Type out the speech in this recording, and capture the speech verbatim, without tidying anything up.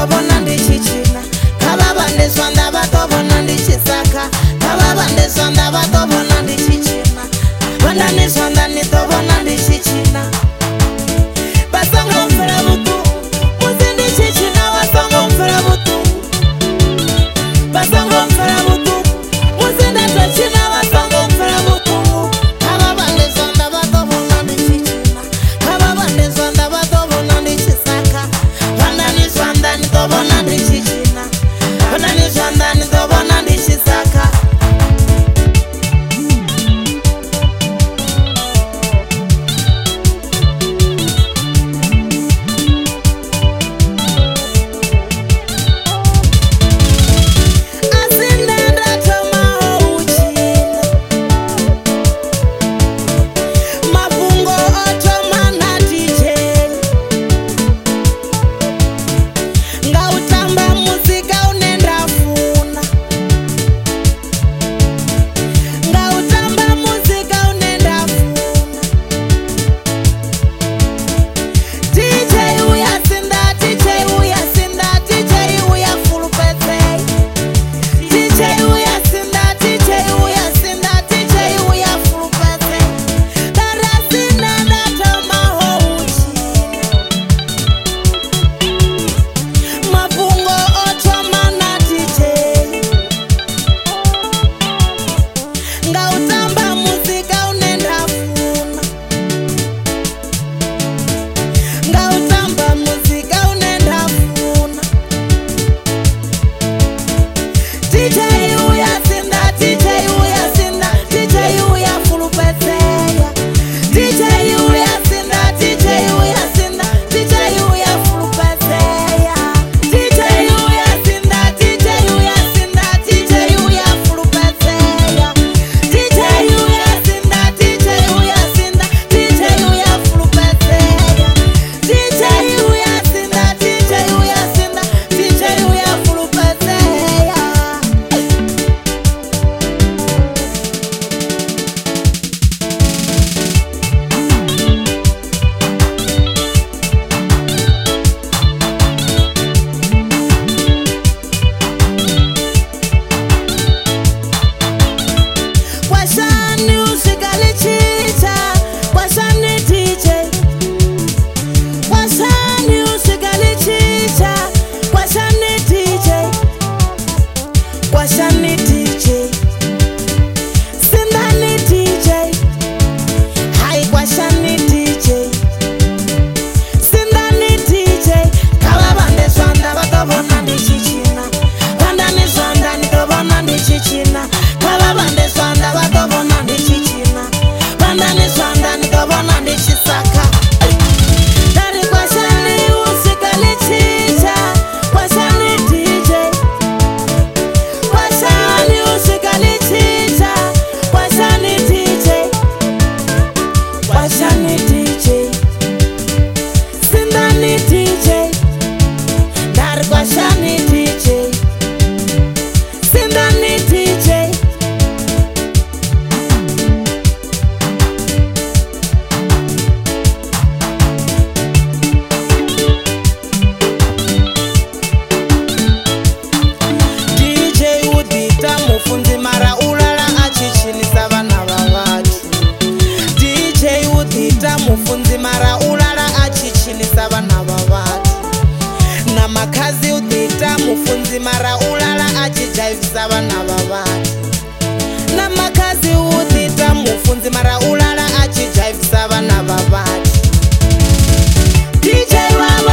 nditobona ndichichina. Kava vande swanda vatobona ndichisaka. Kava vande swanda vatobona ndichichina. Vanda ni swanda nitobona ndichichina. Basanga mfera butu muzi ndichichina. Basanga mfera butu Basanga mfera butu muzi ndatachina. Basanga mfera butu Kava vande swanda vatobona ndichichina. Kava vande swanda vatobona ndichisaka. Vanda ni swanda nitobona ndichichina. Vanda ni swanda nitobona ndichisaka. Mufunzi mara ulala achichinisa vana vavatu. Na makazi udita mufunzi mara ulala achijaivisa vana vavatu. Na makazi udita mufunzi mara ulala achijaivisa vana vavatu. D J wa